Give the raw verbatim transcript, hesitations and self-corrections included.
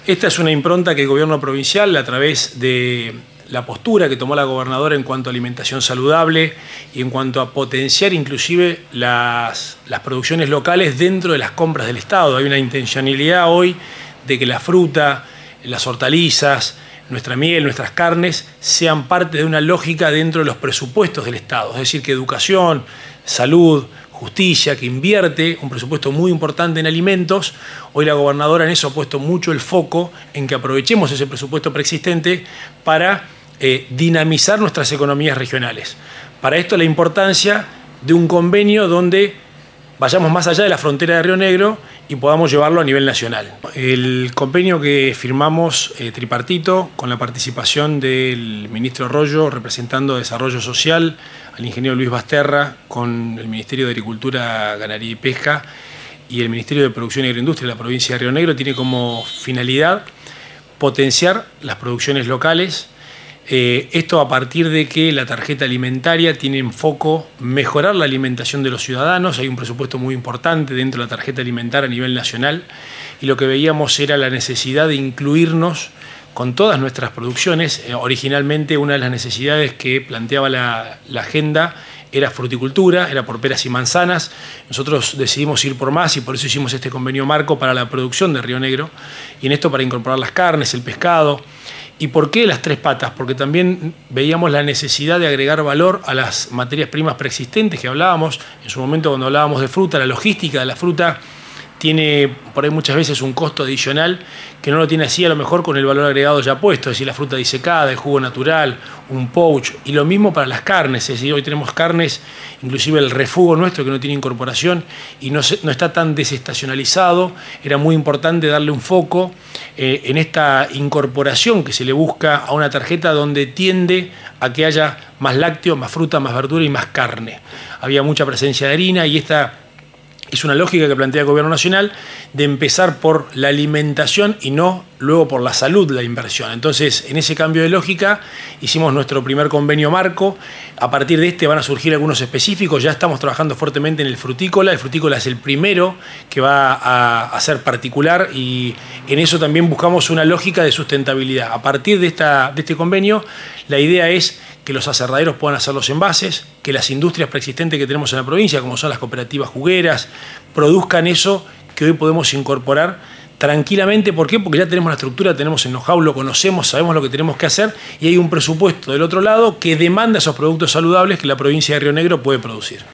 Esta es una impronta que el gobierno provincial, a través de la postura que tomó la gobernadora en cuanto a alimentación saludable y en cuanto a potenciar inclusive las, las producciones locales dentro de las compras del Estado. Hay una intencionalidad hoy de que la fruta, las hortalizas, nuestra miel, nuestras carnes, sean parte de una lógica dentro de los presupuestos del Estado. Es decir, que educación, salud, justicia, que invierte un presupuesto muy importante en alimentos. Hoy la gobernadora en eso ha puesto mucho el foco en que aprovechemos ese presupuesto preexistente para eh, dinamizar nuestras economías regionales. Para esto la importancia de un convenio donde vayamos más allá de la frontera de Río Negro y podamos llevarlo a nivel nacional. El convenio que firmamos eh, tripartito, con la participación del ministro Arroyo, representando Desarrollo Social, al ingeniero Luis Basterra, con el Ministerio de Agricultura, Ganadería y Pesca y el Ministerio de Producción y Agroindustria de la provincia de Río Negro, tiene como finalidad potenciar las producciones locales. Eh, esto a partir de que la tarjeta alimentaria tiene en foco mejorar la alimentación de los ciudadanos. Hay un presupuesto muy importante dentro de la tarjeta alimentaria a nivel nacional y lo que veíamos era la necesidad de incluirnos con todas nuestras producciones. Eh, originalmente una de las necesidades que planteaba la, la agenda era fruticultura, era por peras y manzanas. Nosotros decidimos ir por más y por eso hicimos este convenio marco para la producción de Río Negro y en esto para incorporar las carnes, el pescado. ¿Y por qué las tres patas? Porque también veíamos la necesidad de agregar valor a las materias primas preexistentes que hablábamos. En su momento cuando hablábamos de fruta, la logística de la fruta tiene por ahí muchas veces un costo adicional que no lo tiene así a lo mejor con el valor agregado ya puesto, es decir, la fruta disecada, el jugo natural, un pouch, y lo mismo para las carnes, es decir, hoy tenemos carnes, inclusive el refugo nuestro que no tiene incorporación y no, se, no está tan desestacionalizado. Era muy importante darle un foco eh, en esta incorporación que se le busca a una tarjeta donde tiende a que haya más lácteo, más fruta, más verdura y más carne. Había mucha presencia de harina y esta es una lógica que plantea el Gobierno Nacional de empezar por la alimentación y no luego por la salud, la inversión. Entonces, en ese cambio de lógica, hicimos nuestro primer convenio marco. A partir de este van a surgir algunos específicos. Ya estamos trabajando fuertemente en el frutícola. El frutícola es el primero que va a, a ser particular y en eso también buscamos una lógica de sustentabilidad. A partir de, esta, de este convenio, la idea es que los aserraderos puedan hacer los envases, que las industrias preexistentes que tenemos en la provincia, como son las cooperativas jugueras, produzcan eso que hoy podemos incorporar tranquilamente. ¿Por qué? Porque ya tenemos la estructura, tenemos el know-how, lo conocemos, sabemos lo que tenemos que hacer y hay un presupuesto del otro lado que demanda esos productos saludables que la provincia de Río Negro puede producir.